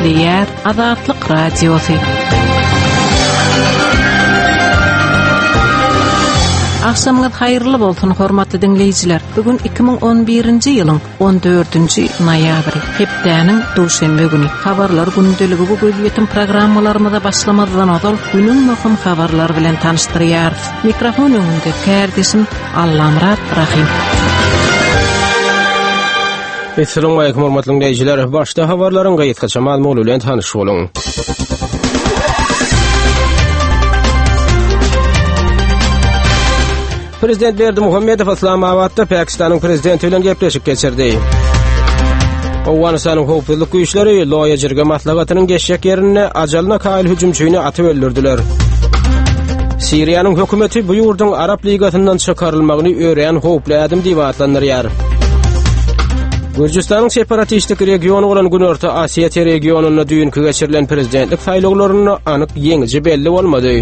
Ýer Azatlyk Radiosy. Akşamınız hayırlı bolsun hormatly dinleyijiler. Bugün 2011-nji ýylyň 14-nji noýabry. Hepdäniň duşanbe güni. Habarlar gündeligi bu gözletim programmalarymyza başlamadan oňal günüň möhüm habarlary bilen tanıştyrýar. Mikrofon öňünde kärdeşim Allamrat Rahim. Assalamu alaykum hormatly dinleyijiler. Başda habarlaryň gaýtgaça maglumat bilen tanyş boluň. Prezident Berdimuhammedow Islamabadda Pakistanyň prezidenti bilen gepleşip geçirdi. Awganistanyň howpsuzlyk güýçleri Loýa Jirga maslagatynyň geçjek ýerine ajalyna kaýl hüjümçyny atyp öldürdiler. Siriýanyň hökümeti bu ýurduň Arap Ligatyndan çykarylmagyny öýren howply adam diýip atlandyrýar. Gürjistanyň separatistik regiony bolan Günorta Asiýa regionuny düýünki geçirilen prezidentlik saýlawlaryny anyk ýeňiji belli bolmady.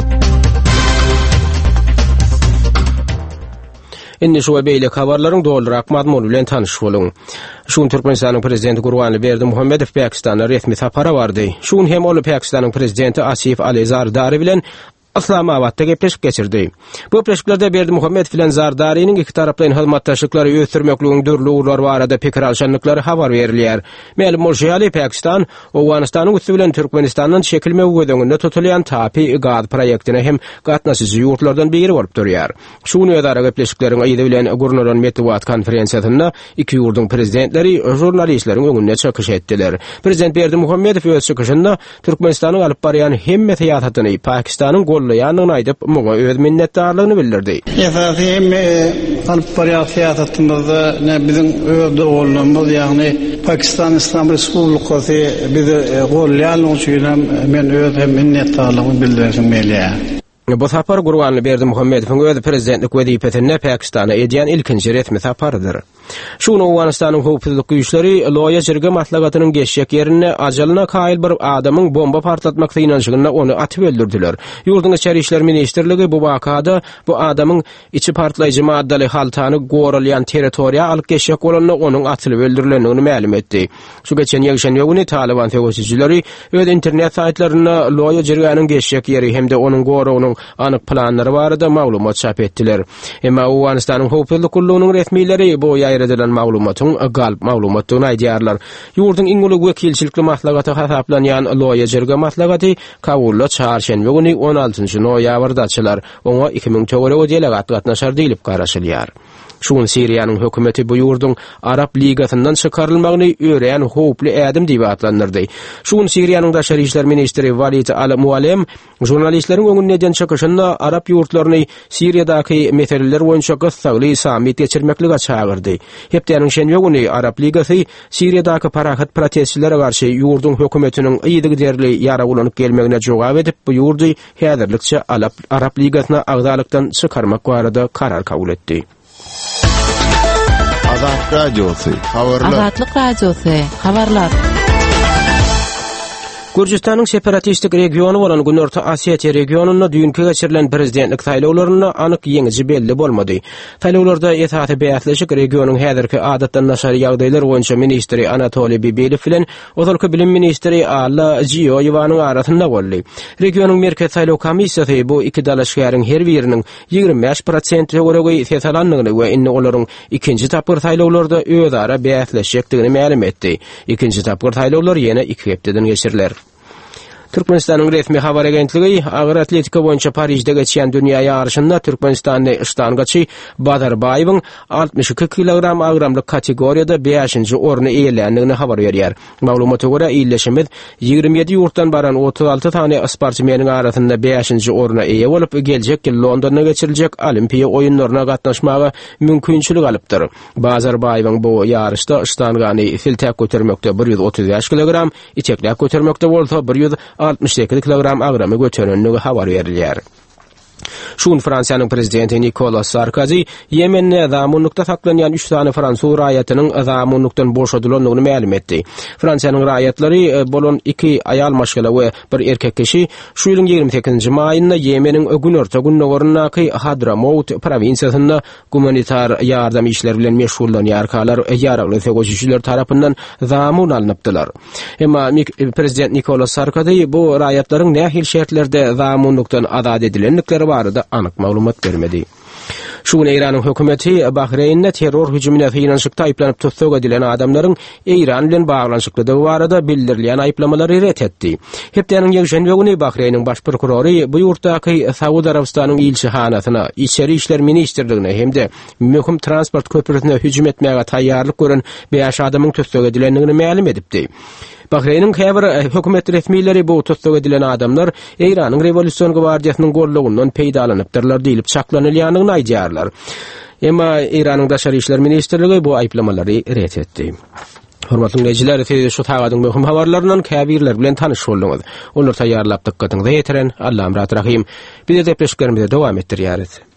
Indi şu beýle habarlaryň doldurak mazmuny bilen tanyş boluň. Şuň Türkmenistanyň prezidenti Gurbanly Berdimuhammedow Pakistana resmi sapara bardy. Şuň hem ol Pakistanyň prezidenti Asif Ali Zardari bilen Islamabadda gepleşip geçirdi. Bu gepleşiklerde Berdimuhammedow bilen Zardari'nin iki taraplaryň hyzmatdaşlyklary öýtürmekliginiň dürli uglary barada pikir alşanlyklary habar berilýär. Ma'lum bolýarly Pakistan Awganistanyň üstü bilen Türkmenistanyň şekilme gödöňünde tutulýan tapi gaz proýektine hem gatnaşyjy ýurtlardan biri bolup durýar. Şuny öýdara gepleşikleriň aýdy bilen gurnaran metbuat konferensiýasynda iki ýurduň prezidentleri jurnalistleriň öňünde çykyş etdiler. Prezident Berdimuhammedow öz çykyşynda Türkmenistanyň alyp barýan hemme täýatatyny Pakistanyň gollaýanyny aýdyp muňa öz minnetdarlygyny bildirdi. Efendim, alyp barýan täýatymyzda biziň öz oglumyz, ýagny Pakistan Islam Respublikasy bizi gollaýanyň üçin men öz minnetdarlygymyny bildirýän meýle. Bu sapar Gurbanly Berdimuhammedowyň öz prezidentlik wezipetine Pakistana edýän ilkinji resmi saparydyr. Şuny Awganistanyň howpsuzlyk güýçleri Loýa Jirga maslagatynyň geçjek ýerine ajalyna kaýl bir adamyň bomba partlatmak synanşygyna onu atyp öldürdiler. Ýurduň içeri işler ministrligi bu wakada bu adamyň içi partlaýjy maddali haltany goralýan territoriýa alyp geçjek bolanyny onuň atylyp öldürilendigini ma'lum etdi. Şu geçen ýagşanýa güni Taliban terrorçileri öz internet saýtlaryna Loýa Jirganyň geçjek ýeri hemde onuň gorawynyň anyk planlary barada maglumat çap etdiler. Emma Awganistanyň howpsuzlyk gullugynyň resmiýetleri bu ýaýra edilen maglumatyň galp maglumatyny aýdýarlar. Ýurduň iň uly wekilçilikli maslagaty hasaplanýan Loýa Jirga maslagaty Kabulda çarşenbe güni 16-njy noýabrda açylar. Oňa 2000 delegat gatnaşar diýilip garaşylýar. Şuň Siriýanyň hökümeti bu ýurduň Arap Ligatyndan çykarylmagyny öýren howply adam diýip atlandyrdy. Şuň Siriýanyň daşary işler ministri Walid al-Muallem jurnalistleriň öňünde edýän çykyşynda Arap ýurtlaryny Siriýadaky meseleler boýunça gysgaly samit geçirmeklige çagyrdy. Hepdäniň şenbe güni Arap Ligasy Siriýadaky parahat protestçilere garşy ýurduň hökümetiniň ýydygy derli ýara ulanyp gelmegine jogap edip bu ýurdy häzirlikçe Arap Ligasyna agdalykdan çykarmak barada karar kabul etdi. Azatlyk Radiosu, habarlar. Azatlyk Radiosu, habarlar. Gürjistanyň separatistik regiony bolan Günorta Asiýa regionuny düýünki geçirilen prezidentlik saýlawlaryny anyk ýeňiji belli bolmady. Saýlawlarda etaty beýatleşik regionyň häzirki adatdan naşary ýagdaýlar boýunça ministri Anatoliy Bibilew bilen ozalky bilim ministri Alla Jiýoýewanyň arasynda boldy. Regionyň merkez saýlaw komissiýasy bu iki dalaşgyryň her biriniň 25% göregi seçilendigini we inni olaryň ikinji tapyr saýlawlarda özara beýatleşikdigini ma'lum etdi. İkinji tapyr saýlawlar ýene 2 hepdeden geçiriler. Türkmenistanyň resmi habar agentligi agyr atletika boýunça Parijde geçýän dünýä ýarşynda Türkmenistanyň iştangaçy Badarbaýewiň 62 kilogram agramlyk kategoriýada 5-nji orny eýelendigini habar berýär. Maglumata görä illeşimiz 27 ýurtdan baran 36 tane sportmeniň arasynda 5-nji orna eýe bolup geljek ýyl Londonda geçiriljek Olimpiýa oýunlaryna gatnaşmagy mümkinçilik alypdyr. Badarbaýewiň bu ýarışda iştangany filtek götermekde 135 kilogram, içekler götermekde bolsa 168 kilogram agramy göterenligi habar berilýär. Şun Fransiýanyň prezidenti Nicolas Sarkozy Yemen'de zamanlykda saklanýan 3 tane Fransuz raýatynyň zamanlykdan boşadylandygyny ma'lum etdi. Fransiýanyň raýatlary bolan 2 ayal maşgala we bir erkek kişi şu ýylyň 28-nji maýynda Yemeniň ögünörtä günnogorunaky Hadramaut provinsiýasynda humanitar ýardam işleri bilen meşgullanýarkalar ýaragly fegoşçylar tarapyndan zamun alınıpdylar. Emma prezident Nicolas Sarkozy bu raýatlaryň nähil şertlerde zamanlykdan azad edilenlikleri barada anyk maglumat bermedi. Şuny Iranyň hökümeti Bahreynde terror hüjümine finanşykda aýplanyp tutsak edilen adamlaryň Iran bilen baglanşyklygy barada bildirilýän aýplamalary ret etdi. Hepdeniň ýekşenbe güni Bahreyniň baş prokurory bu ýurtdaky Saudi Arabistanyň ilçihanasyna, içeri işler ministrligine hemde möhüm transport köprüsine hüjüm etmäge taýýarlyk gören 5 adamyň tutsak edilendigini ma'lum edipdi. Bahreyniň häzir hökümet resmiýetleri bu tutsak edilen adamlar Iranyň Revolýusiýon gwardiýasynyň gollugyndan peýdalanypdyrlar diýilip çaklanylýanyny aýdýarlar. Emma Iranyň daşary işler ministrligi bu aýplamalary ret etdi. Hormatly dinleyijiler, siz şu tagadyň möhüm habarlarynyň käbirler bilen tanyş boldyňyz. Olar taýýarlap dikkatiňizi ýetiren Allahym rahim. Biz de tepleşiklerimize dowam etdirýäris.